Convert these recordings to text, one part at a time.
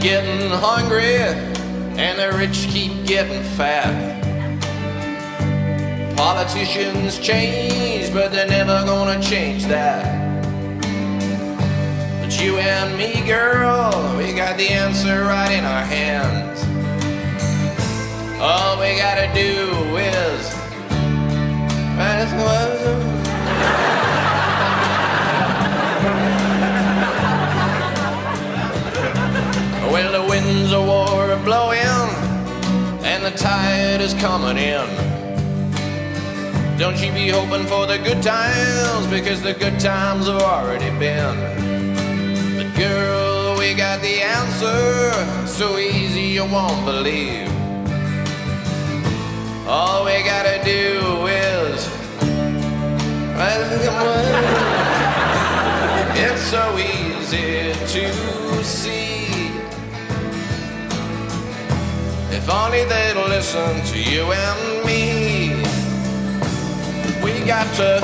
getting hungry and the rich keep getting fat. Politicians change, but they're never gonna change that. But you and me, girl, we got the answer right in our hands. All we gotta do is well, the winds of war are blowing and the tide is coming in. Don't you be hoping for the good times, because the good times have already been. But girl, we got the answer, so easy you won't believe. All we gotta do is it's so easy to see. If only they'd listen to you and me. We got to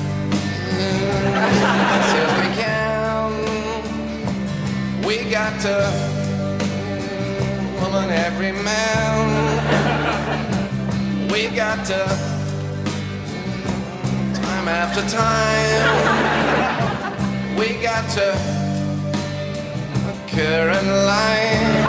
see if we can. We got to woman every man. We got to time after time. We got to occur in line.